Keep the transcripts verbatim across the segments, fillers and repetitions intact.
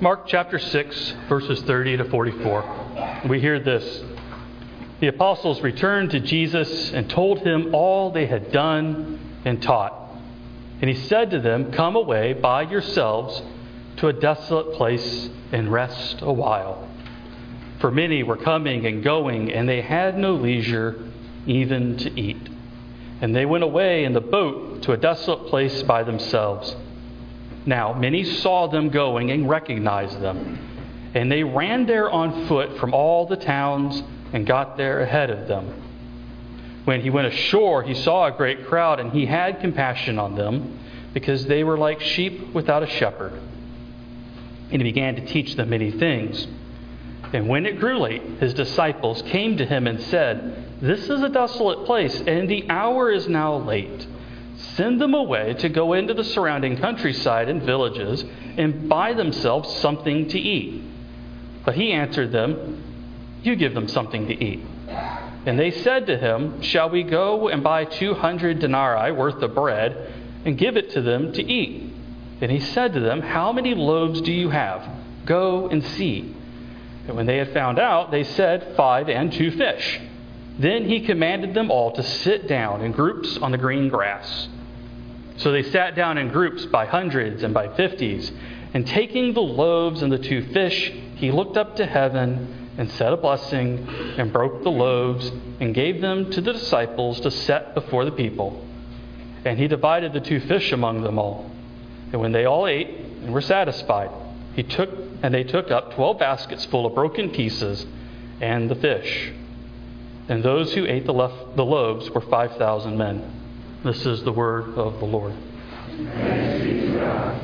Mark chapter six, verses thirty to forty-four. We hear this. The apostles returned to Jesus and told him all they had done and taught. And he said to them, "Come away by yourselves to a desolate place and rest a while." For many were coming and going, and they had no leisure even to eat. And they went away in the boat to a desolate place by themselves. Now many saw them going and recognized them. And they ran there on foot from all the towns and got there ahead of them. When he went ashore, he saw a great crowd, and he had compassion on them, because they were like sheep without a shepherd. And he began to teach them many things. And when it grew late, his disciples came to him and said, "This is a desolate place, and the hour is now late. Send them away to go into the surrounding countryside and villages and buy themselves something to eat." But he answered them, "You give them something to eat." And they said to him, "Shall we go and buy two hundred denarii worth of bread and give it to them to eat?" And he said to them, "How many loaves do you have? Go and see." And when they had found out, they said, "Five and two fish." Then he commanded them all to sit down in groups on the green grass. So they sat down in groups by hundreds and by fifties. And taking the loaves and the two fish, he looked up to heaven and said a blessing, and broke the loaves and gave them to the disciples to set before the people. And he divided the two fish among them all. And when they all ate and were satisfied, he took and they took up twelve baskets full of broken pieces and the fish. And those who ate the, left, the loaves were five thousand men. This is the word of the Lord. Thanks be to God.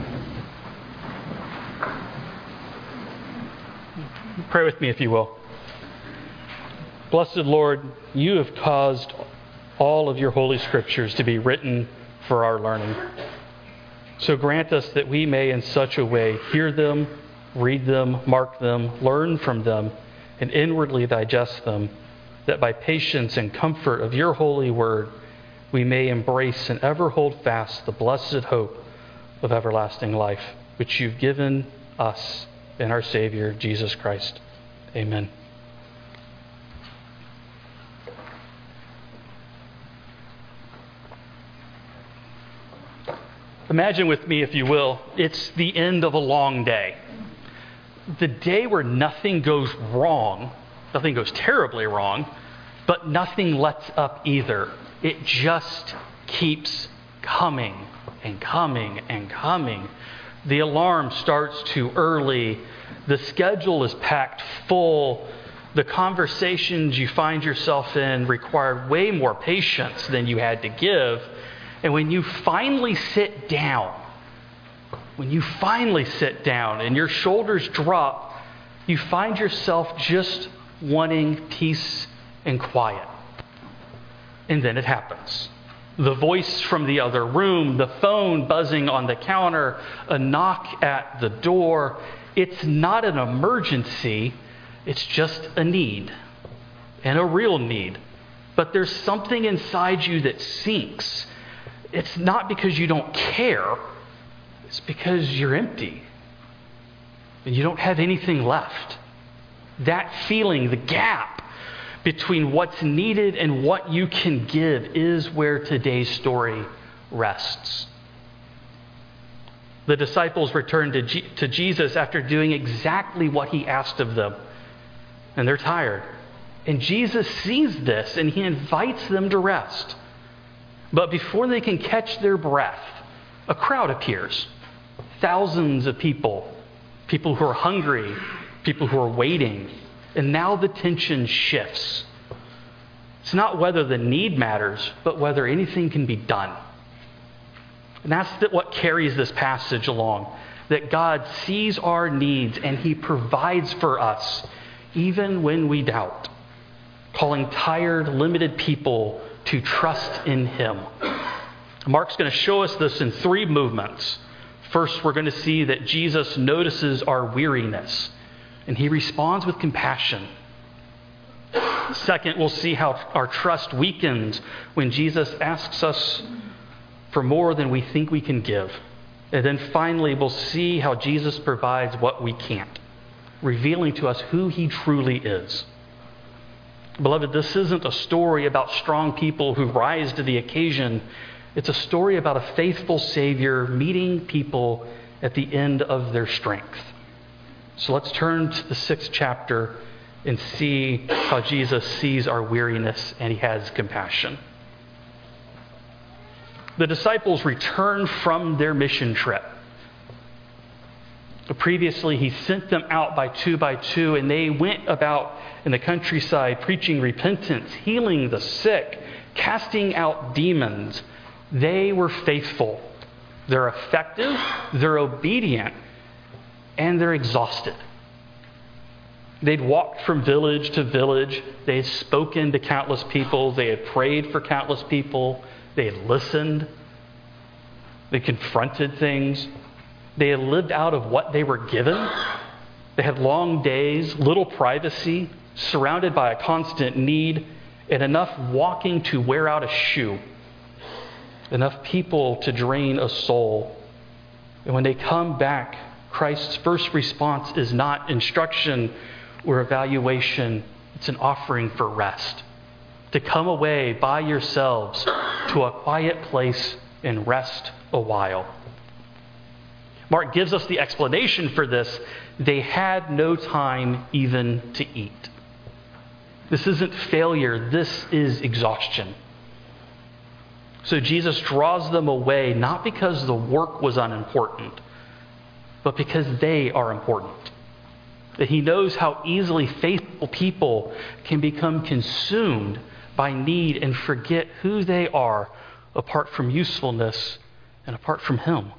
Pray with me if you will. Blessed Lord, you have caused all of your holy scriptures to be written for our learning. So grant us that we may in such a way hear them, read them, mark them, learn from them, and inwardly digest them, that by patience and comfort of your holy word, we may embrace and ever hold fast the blessed hope of everlasting life, which you've given us in our Savior, Jesus Christ. Amen. Imagine with me, if you will, it's the end of a long day. The day where nothing goes wrong, nothing goes terribly wrong, but nothing lets up either. It just keeps coming and coming and coming. The alarm starts too early. The schedule is packed full. The conversations you find yourself in require way more patience than you had to give. And when you finally sit down, when you finally sit down and your shoulders drop, you find yourself just wanting peace and quiet. And then it happens. The voice from the other room, the phone buzzing on the counter, a knock at the door. It's not an emergency. It's just a need, and a real need. But there's something inside you that sinks. It's not because you don't care. It's because you're empty and you don't have anything left. That feeling, the gap between what's needed and what you can give, is where today's story rests. The disciples returned to, G- to Jesus after doing exactly what he asked of them. And they're tired. And Jesus sees this and he invites them to rest. But before they can catch their breath, a crowd appears. Thousands of people. People who are hungry. People who are waiting. And now the tension shifts. It's not whether the need matters, but whether anything can be done. And that's what carries this passage along. That God sees our needs and he provides for us, even when we doubt. Calling tired, limited people to trust in him. Mark's going to show us this in three movements. First, we're going to see that Jesus notices our weariness, and he responds with compassion. Second, we'll see how our trust weakens when Jesus asks us for more than we think we can give. And then finally, we'll see how Jesus provides what we can't, revealing to us who he truly is. Beloved, this isn't a story about strong people who rise to the occasion. It's a story about a faithful Savior meeting people at the end of their strength. So let's turn to the sixth chapter and see how Jesus sees our weariness and he has compassion. The disciples return from their mission trip. Previously, he sent them out by two by two, and they went about in the countryside preaching repentance, healing the sick, casting out demons. They were faithful. They're effective, they're obedient, and they're exhausted. They'd walked from village to village. They had spoken to countless people. They had prayed for countless people. They had listened. They confronted things. They had lived out of what they were given. They had long days, little privacy, surrounded by a constant need, and enough walking to wear out a shoe. Enough people to drain a soul. And when they come back, Christ's first response is not instruction or evaluation. It's an offering for rest. To come away by yourselves to a quiet place and rest a while. Mark gives us the explanation for this. They had no time even to eat. This isn't failure. This is exhaustion. So Jesus draws them away, not because the work was unimportant, but because they are important. That he knows how easily faithful people can become consumed by need and forget who they are apart from usefulness and apart from him.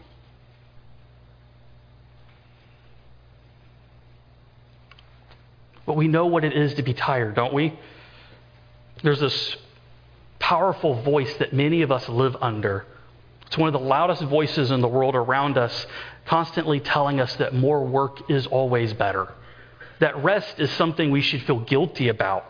But we know what it is to be tired, don't we? There's this powerful voice that many of us live under. It's one of the loudest voices in the world around us, constantly telling us that more work is always better. That rest is something we should feel guilty about.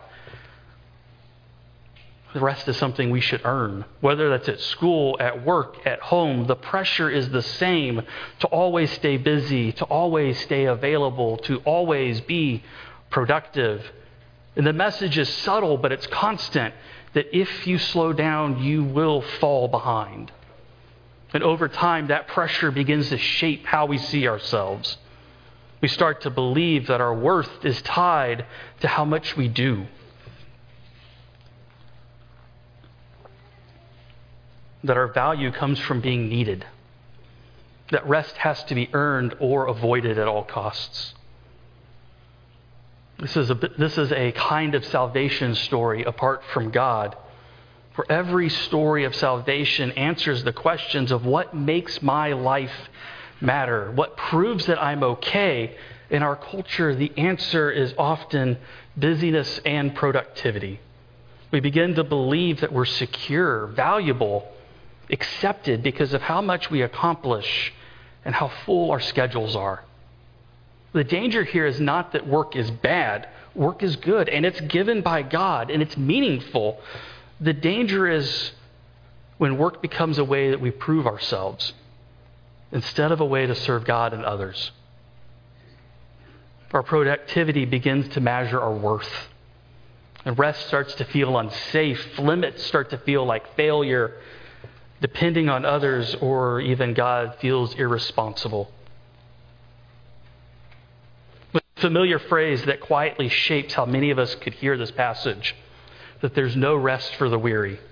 The rest is something we should earn. Whether that's at school, at work, at home, the pressure is the same to always stay busy, to always stay available, to always be productive. And the message is subtle, but it's constant, that if you slow down, you will fall behind. And over time, that pressure begins to shape how we see ourselves. We start to believe that our worth is tied to how much we do. That our value comes from being needed. That rest has to be earned or avoided at all costs. This is a, this is a kind of salvation story apart from God. For every story of salvation answers the questions of what makes my life matter, what proves that I'm okay. In our culture, the answer is often busyness and productivity. We begin to believe that we're secure, valuable, accepted because of how much we accomplish and how full our schedules are. The danger here is not that work is bad. Work is good, and it's given by God, and it's meaningful. The danger is when work becomes a way that we prove ourselves instead of a way to serve God and others. Our productivity begins to measure our worth. And rest starts to feel unsafe. Limits start to feel like failure. Depending on others or even God feels irresponsible. A familiar phrase that quietly shapes how many of us could hear this passage, that there's no rest for the weary.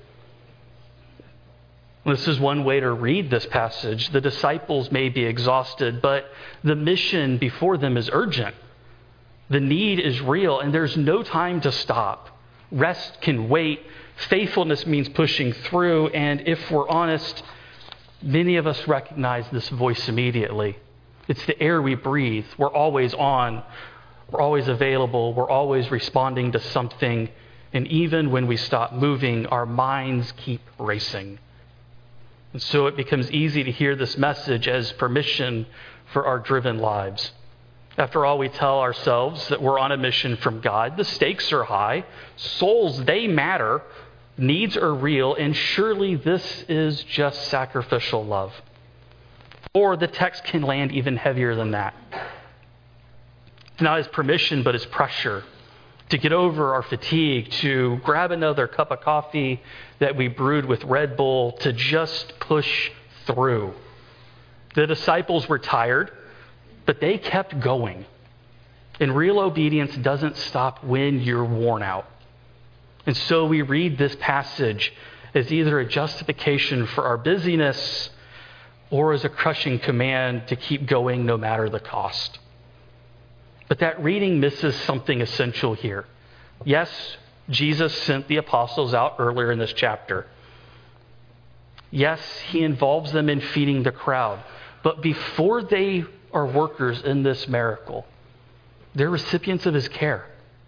This is one way to read this passage. The disciples may be exhausted, but the mission before them is urgent. The need is real, and there's no time to stop. Rest can wait. Faithfulness means pushing through, and if we're honest, many of us recognize this voice immediately. It's the air we breathe. We're always on. We're always available. We're always responding to something. And even when we stop moving, our minds keep racing. And so it becomes easy to hear this message as permission for our driven lives. After all, we tell ourselves that we're on a mission from God. The stakes are high. Souls, they matter. Needs are real. And surely this is just sacrificial love. Or the text can land even heavier than that. It's not his permission, but his pressure to get over our fatigue, to grab another cup of coffee that we brewed with Red Bull, to just push through. The disciples were tired, but they kept going. And real obedience doesn't stop when you're worn out. And so we read this passage as either a justification for our busyness or as a crushing command to keep going no matter the cost. But that reading misses something essential here. Yes, Jesus sent the apostles out earlier in this chapter. Yes, he involves them in feeding the crowd. But before they are workers in this miracle, they're recipients of his care.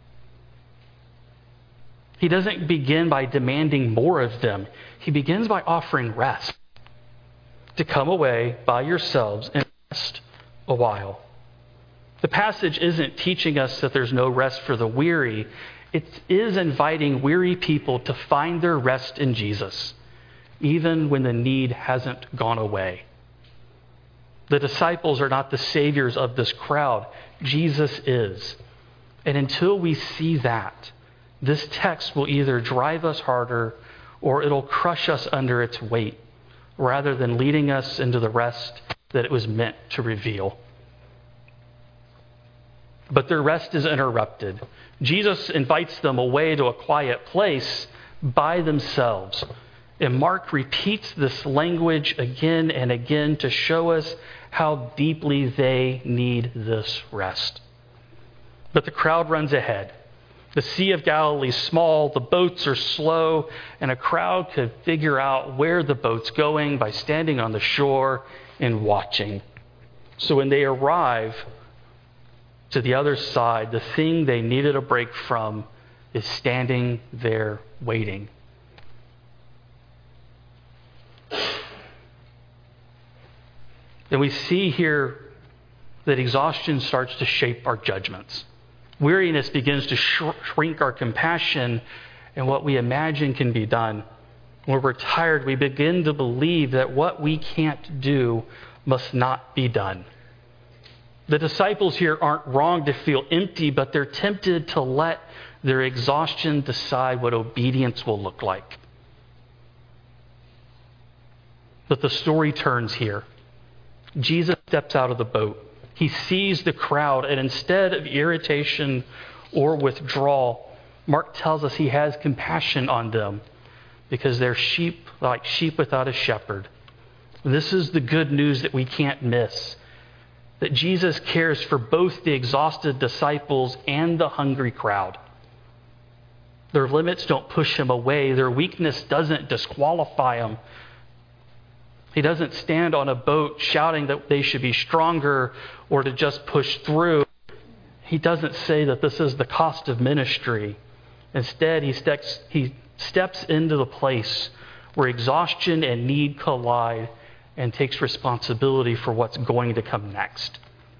He doesn't begin by demanding more of them. He begins by offering rest. To come away by yourselves and rest a while. The passage isn't teaching us that there's no rest for the weary. It is inviting weary people to find their rest in Jesus, even when the need hasn't gone away. The disciples are not the saviors of this crowd. Jesus is. And until we see that, this text will either drive us harder or it'll crush us under its weight, rather than leading us into the rest that it was meant to reveal. But their rest is interrupted. Jesus invites them away to a quiet place by themselves. And Mark repeats this language again and again to show us how deeply they need this rest. But the crowd runs ahead. The Sea of Galilee is small, the boats are slow, and a crowd could figure out where the boat's going by standing on the shore and watching. So when they arrive to the other side, the thing they needed a break from is standing there waiting. And we see here that exhaustion starts to shape our judgments. Weariness begins to shrink our compassion and what we imagine can be done. When we're tired, we begin to believe that what we can't do must not be done. The disciples here aren't wrong to feel empty, but they're tempted to let their exhaustion decide what obedience will look like. But the story turns here. Jesus steps out of the boat. He sees the crowd, and instead of irritation or withdrawal, Mark tells us he has compassion on them because they're sheep like sheep without a shepherd. This is the good news that we can't miss. That Jesus cares for both the exhausted disciples and the hungry crowd. Their limits don't push him away. Their weakness doesn't disqualify him. He doesn't stand on a boat shouting that they should be stronger or to just push through. He doesn't say that this is the cost of ministry. Instead, he steps, he steps into the place where exhaustion and need collide and takes responsibility for what's going to come next.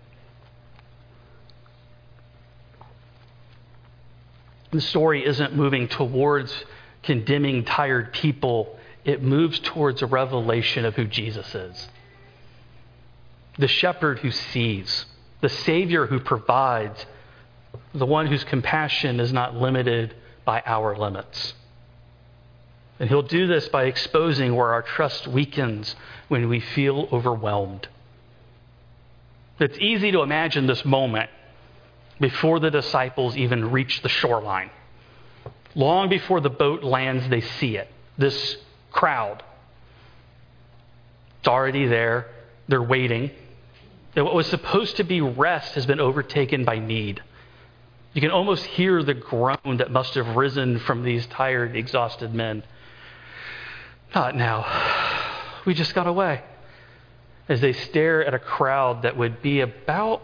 The story isn't moving towards condemning tired people. It moves towards a revelation of who Jesus is. The shepherd who sees, the Savior who provides, the one whose compassion is not limited by our limits. And he'll do this by exposing where our trust weakens when we feel overwhelmed. It's easy to imagine this moment before the disciples even reach the shoreline. Long before the boat lands, they see it. This crowd. It's already there. They're waiting. And what was supposed to be rest has been overtaken by need. You can almost hear the groan that must have risen from these tired, exhausted men. Not now. We just got away. As they stare at a crowd that would be about,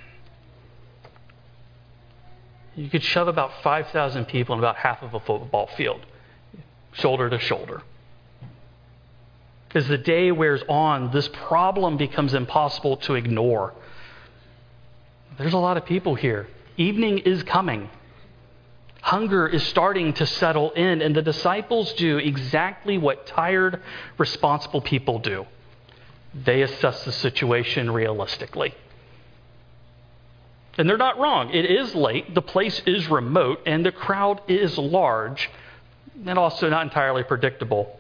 you could shove about five thousand people in about half of a football field, shoulder to shoulder. As the day wears on, this problem becomes impossible to ignore. There's a lot of people here. Evening is coming. Hunger is starting to settle in, and the disciples do exactly what tired, responsible people do. They assess the situation realistically. And they're not wrong. It is late, the place is remote, and the crowd is large, and also not entirely predictable.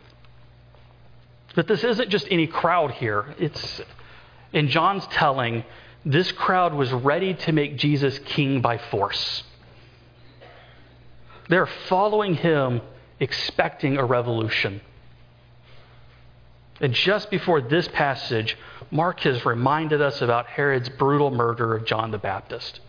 But this isn't just any crowd here. It's, in John's telling, this crowd was ready to make Jesus king by force. They're following him, expecting a revolution. And just before this passage, Mark has reminded us about Herod's brutal murder of John the Baptist.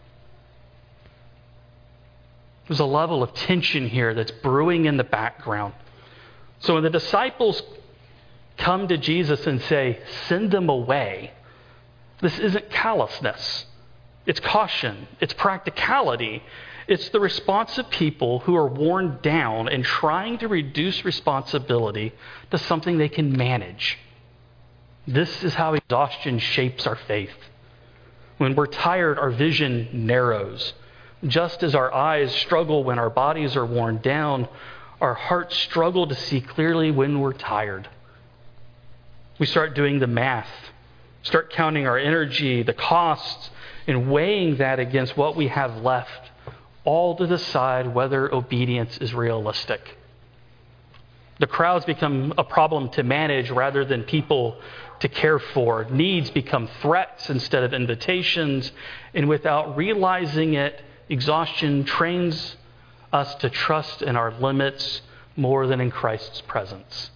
There's a level of tension here that's brewing in the background. So when the disciples come to Jesus and say, "Send them away," this isn't callousness. It's caution. It's practicality. It's the response of people who are worn down and trying to reduce responsibility to something they can manage. This is how exhaustion shapes our faith. When we're tired, our vision narrows. Just as our eyes struggle when our bodies are worn down, our hearts struggle to see clearly when we're tired. We start doing the math, start counting our energy, the costs, and weighing that against what we have left, all to decide whether obedience is realistic. The crowds become a problem to manage rather than people to care for. Needs become threats instead of invitations, and without realizing it, exhaustion trains us to trust in our limits more than in Christ's presence.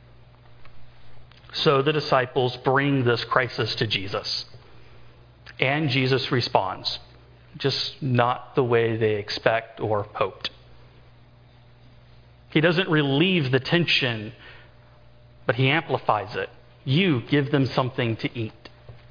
So the disciples bring this crisis to Jesus, and Jesus responds, just not the way they expect or hoped. He doesn't relieve the tension, but he amplifies it. You give them something to eat.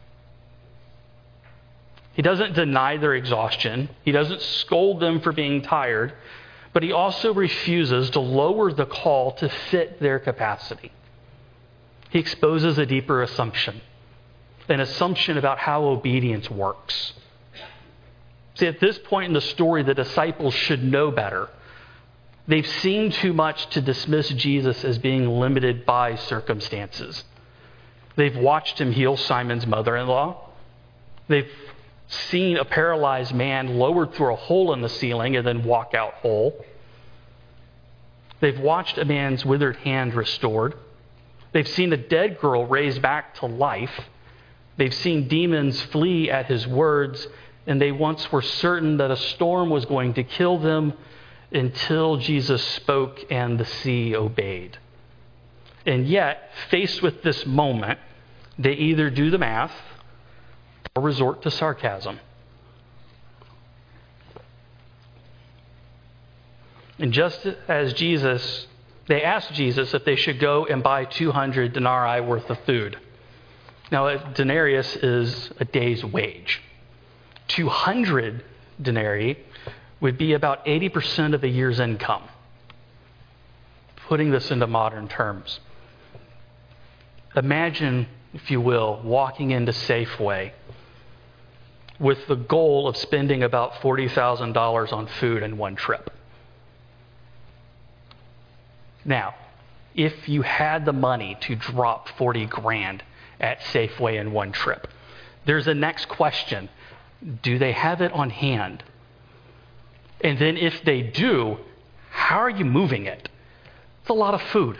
He doesn't deny their exhaustion. He doesn't scold them for being tired, but he also refuses to lower the call to fit their capacity. He exposes a deeper assumption, an assumption about how obedience works. See, at this point in the story, the disciples should know better. They've seen too much to dismiss Jesus as being limited by circumstances. They've watched him heal Simon's mother-in-law. They've seen a paralyzed man lowered through a hole in the ceiling and then walk out whole. They've watched a man's withered hand restored. They've seen a dead girl raised back to life. They've seen demons flee at his words, and they once were certain that a storm was going to kill them until Jesus spoke and the sea obeyed. And yet, faced with this moment, they either do the math or resort to sarcasm. And just as Jesus, they asked Jesus if they should go and buy two hundred denarii worth of food. Now, a denarius is a day's wage. two hundred denarii would be about eighty percent of a year's income. Putting this into modern terms. Imagine, if you will, walking into Safeway with the goal of spending about forty thousand dollars on food in one trip. Now, if you had the money to drop forty grand at Safeway in one trip, there's a next question. Do they have it on hand? And then if they do, how are you moving it? It's a lot of food.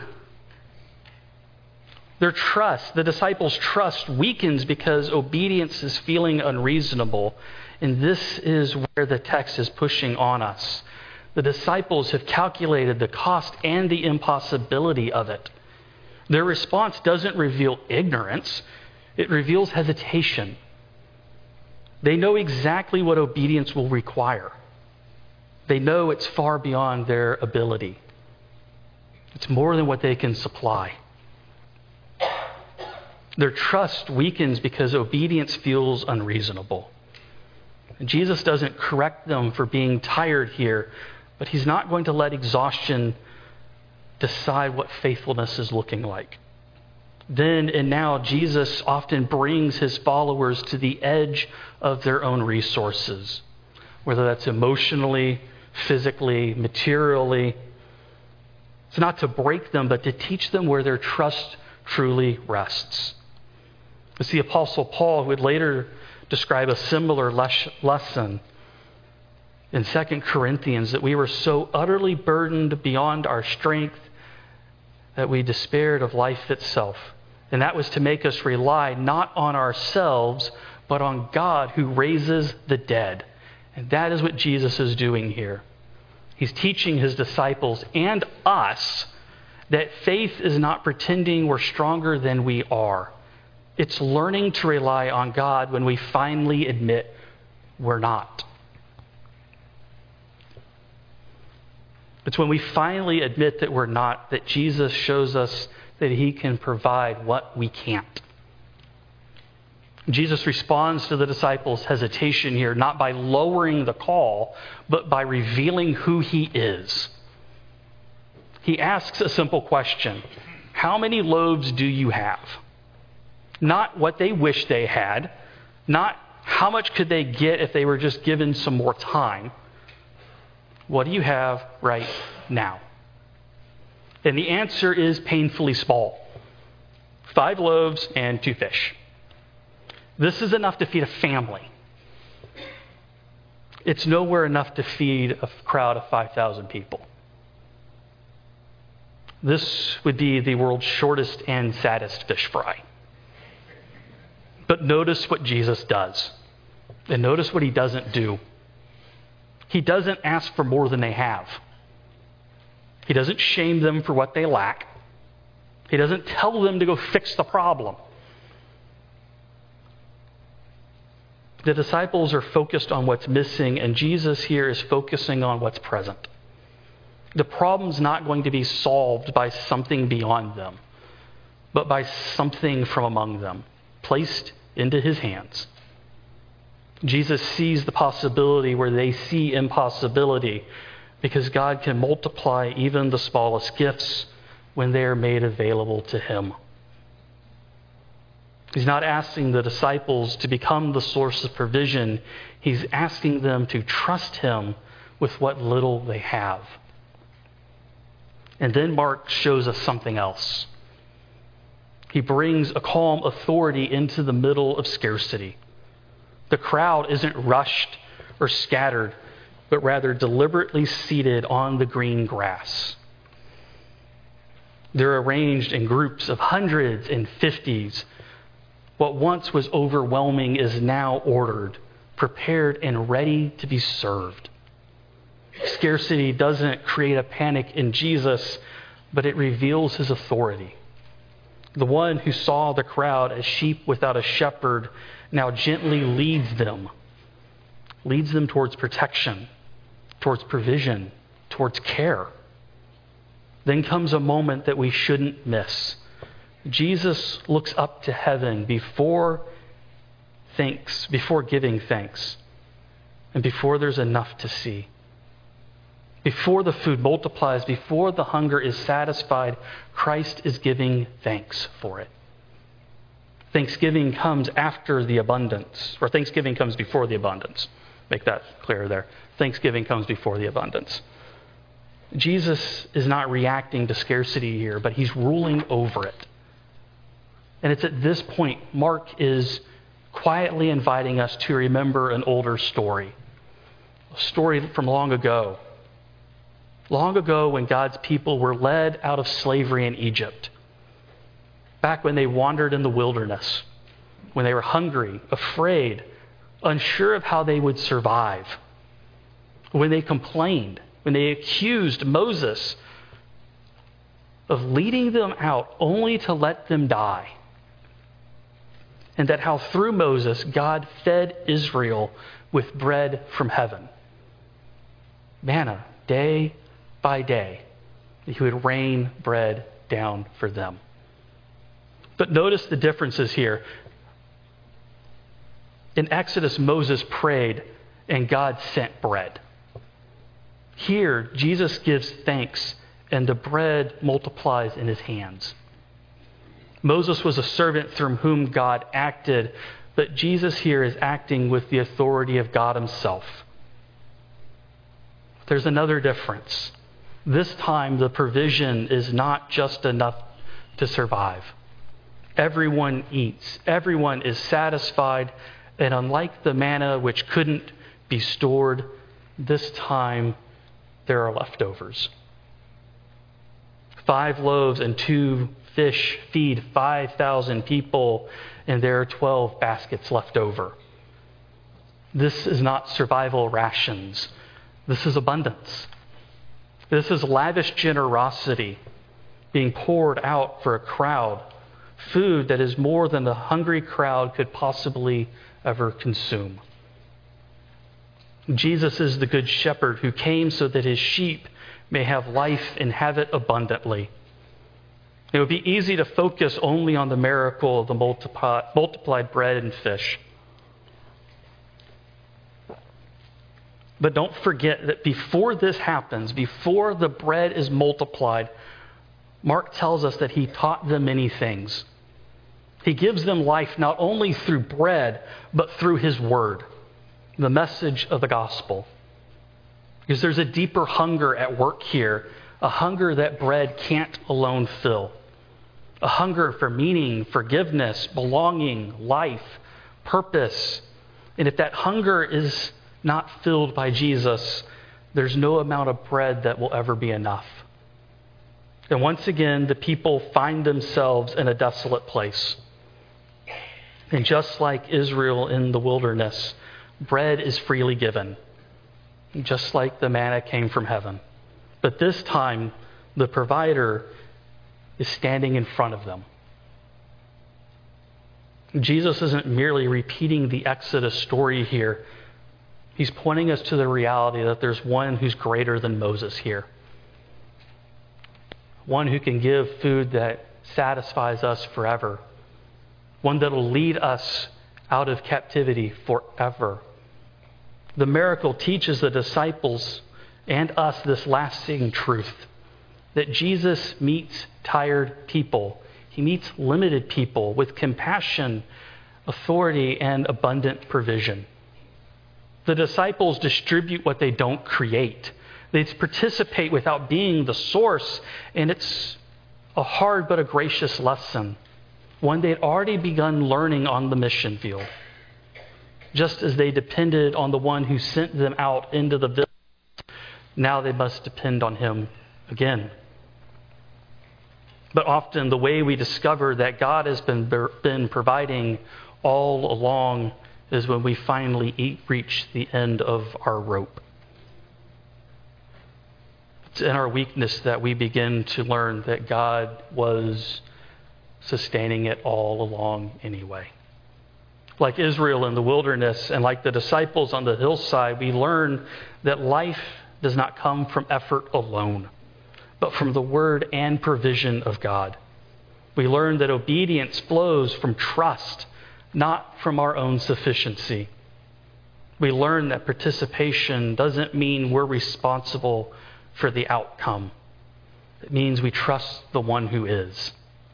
Their trust, the disciples' trust weakens because obedience is feeling unreasonable. And this is where the text is pushing on us. The disciples have calculated the cost and the impossibility of it. Their response doesn't reveal ignorance. It reveals hesitation. They know exactly what obedience will require. They know it's far beyond their ability. It's more than what they can supply. Their trust weakens because obedience feels unreasonable. And Jesus doesn't correct them for being tired here, but he's not going to let exhaustion decide what faithfulness is looking like. Then and now, Jesus often brings his followers to the edge of their own resources, whether that's emotionally, physically, materially. It's not to break them, but to teach them where their trust truly rests. It's the Apostle Paul who would later describe a similar les- lesson in Second Corinthians, that we were so utterly burdened beyond our strength that we despaired of life itself. And that was to make us rely not on ourselves, but on God who raises the dead. And that is what Jesus is doing here. He's teaching his disciples and us that faith is not pretending we're stronger than we are. It's learning to rely on God when we finally admit we're not. It's when we finally admit that we're not that Jesus shows us that he can provide what we can't. Jesus responds to the disciples' hesitation here, not by lowering the call, but by revealing who he is. He asks a simple question: how many loaves do you have? Not what they wish they had, not how much could they get if they were just given some more time. What do you have right now? And the answer is painfully small. Five loaves and two fish. This is enough to feed a family. It's nowhere enough to feed a crowd of five thousand people. This would be the world's shortest and saddest fish fry. But notice what Jesus does. And notice what he doesn't do. He doesn't ask for more than they have. He doesn't shame them for what they lack. He doesn't tell them to go fix the problem. The disciples are focused on what's missing, and Jesus here is focusing on what's present. The problem's not going to be solved by something beyond them, but by something from among them, placed into his hands. Jesus sees the possibility where they see impossibility, because God can multiply even the smallest gifts when they are made available to him. He's not asking the disciples to become the source of provision. He's asking them to trust him with what little they have. And then Mark shows us something else. He brings a calm authority into the middle of scarcity. The crowd isn't rushed or scattered, but rather deliberately seated on the green grass. They're arranged in groups of hundreds and fifties. What once was overwhelming is now ordered, prepared, and ready to be served. Scarcity doesn't create a panic in Jesus, but it reveals his authority. The one who saw the crowd as sheep without a shepherd now gently leads them, leads them towards protection, towards provision, towards care. Then comes a moment that we shouldn't miss. Jesus looks up to heaven before thanks, before giving thanks, and before there's enough to see. Before the food multiplies, before the hunger is satisfied, Christ is giving thanks for it. Thanksgiving comes after the abundance, or Thanksgiving comes before the abundance. Make that clear there. Thanksgiving comes before the abundance. Jesus is not reacting to scarcity here, but he's ruling over it. And it's at this point Mark is quietly inviting us to remember an older story. A story from long ago. Long ago when God's people were led out of slavery in Egypt. Back when they wandered in the wilderness. When they were hungry, afraid, unsure of how they would survive. When they complained. When they accused Moses of leading them out only to let them die. And that how through Moses, God fed Israel with bread from heaven. Manna, day by day. He would rain bread down for them. But notice the differences here. In Exodus, Moses prayed and God sent bread. Here, Jesus gives thanks and the bread multiplies in his hands. Moses was a servant through whom God acted, but Jesus here is acting with the authority of God himself. There's another difference. This time, the provision is not just enough to survive. Everyone eats. Everyone is satisfied. And unlike the manna, which couldn't be stored, this time there are leftovers. Five loaves and two fish feed five thousand people, and there are twelve baskets left over. This is not survival rations. This is abundance. This is lavish generosity being poured out for a crowd. Food that is more than the hungry crowd could possibly ever consume. Jesus is the good shepherd who came so that his sheep may have life and have it abundantly. It would be easy to focus only on the miracle of the multiply, multiplied bread and fish. But don't forget that before this happens, before the bread is multiplied, Mark tells us that he taught them many things. He gives them life not only through bread, but through his word, the message of the gospel. Because there's a deeper hunger at work here, a hunger that bread can't alone fill. A hunger for meaning, forgiveness, belonging, life, purpose. And if that hunger is not filled by Jesus, there's no amount of bread that will ever be enough. And once again, the people find themselves in a desolate place. And just like Israel in the wilderness, bread is freely given, just like the manna came from heaven. But this time, the provider is standing in front of them. Jesus isn't merely repeating the Exodus story here. He's pointing us to the reality that there's one who's greater than Moses here. One who can give food that satisfies us forever. One that will lead us out of captivity forever. The miracle teaches the disciples and us this lasting truth, that Jesus meets tired people. He meets limited people with compassion, authority, and abundant provision. The disciples distribute what they don't create. They participate without being the source, and it's a hard but a gracious lesson, one they had already begun learning on the mission field. Just as they depended on the one who sent them out into the village, now they must depend on him again. But often the way we discover that God has been, been providing all along is when we finally eat, reach the end of our rope. It's in our weakness that we begin to learn that God was sustaining it all along anyway. Like Israel in the wilderness and like the disciples on the hillside, we learn that life does not come from effort alone, but from the word and provision of God. We learn that obedience flows from trust, not from our own sufficiency. We learn that participation doesn't mean we're responsible for the outcome. It means we trust the one who is.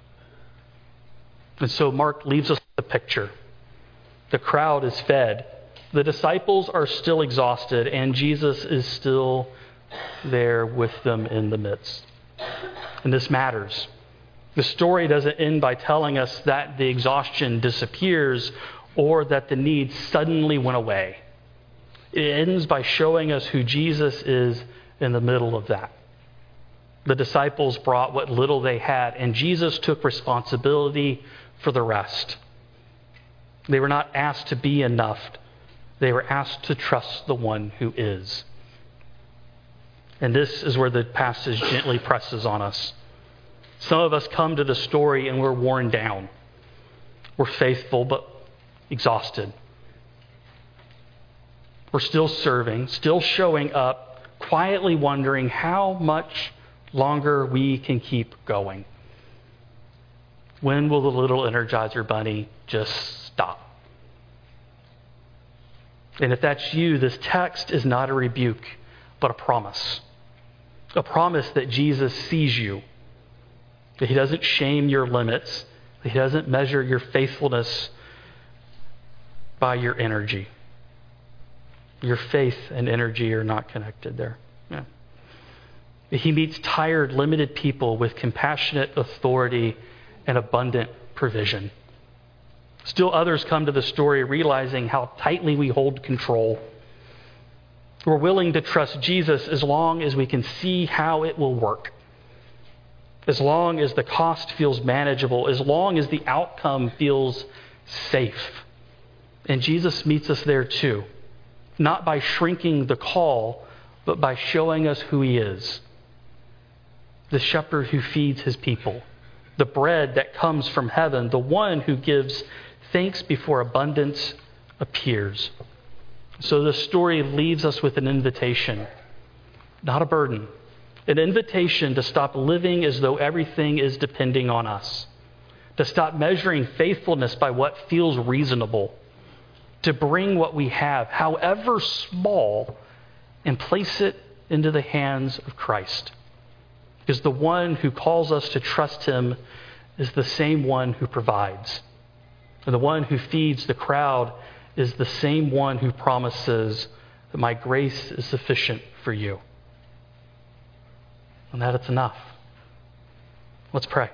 And so Mark leaves us with a picture. The crowd is fed. The disciples are still exhausted, and Jesus is still there with them in the midst. And this matters. The story doesn't end by telling us that the exhaustion disappears or that the need suddenly went away. It ends by showing us who Jesus is in the middle of that. The disciples brought what little they had, and Jesus took responsibility for the rest. They were not asked to be enough. They were asked to trust the one who is. And this is where the passage gently presses on us. Some of us come to the story and we're worn down. We're faithful but exhausted. We're still serving, still showing up, quietly wondering how much longer we can keep going. When will the little Energizer bunny just stop? And if that's you, this text is not a rebuke, but a promise. A promise that Jesus sees you, that he doesn't shame your limits, that he doesn't measure your faithfulness by your energy. Your faith and energy are not connected there. Yeah. He meets tired, limited people with compassionate authority and abundant provision. Still others come to the story realizing how tightly we hold control. We're willing to trust Jesus as long as we can see how it will work, as long as the cost feels manageable, as long as the outcome feels safe. And Jesus meets us there too, not by shrinking the call, but by showing us who he is. The shepherd who feeds his people, the bread that comes from heaven, the one who gives thanks before abundance appears. So the story leaves us with an invitation, not a burden. An invitation to stop living as though everything is depending on us, to stop measuring faithfulness by what feels reasonable, to bring what we have, however small, and place it into the hands of Christ. Because the one who calls us to trust him is the same one who provides. And the one who feeds the crowd is the same one who promises that my grace is sufficient for you. And that it's enough. Let's pray.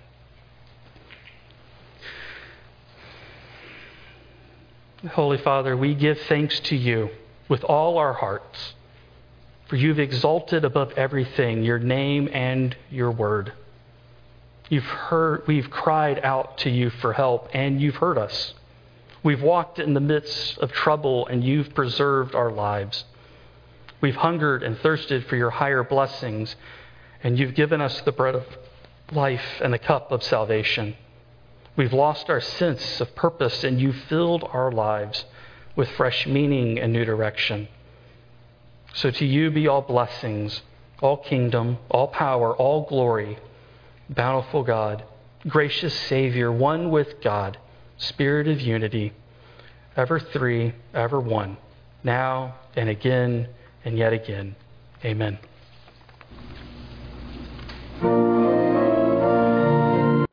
Holy Father, we give thanks to you with all our hearts, for you've exalted above everything your name and your word. You've heard, we've cried out to you for help, and you've heard us. We've walked in the midst of trouble, and you've preserved our lives. We've hungered and thirsted for your higher blessings, and you've given us the bread of life and the cup of salvation. We've lost our sense of purpose, and you've filled our lives with fresh meaning and new direction. So to you be all blessings, all kingdom, all power, all glory, bountiful God, gracious Savior, one with God, Spirit of unity, ever three, ever one, now and again and yet again. Amen.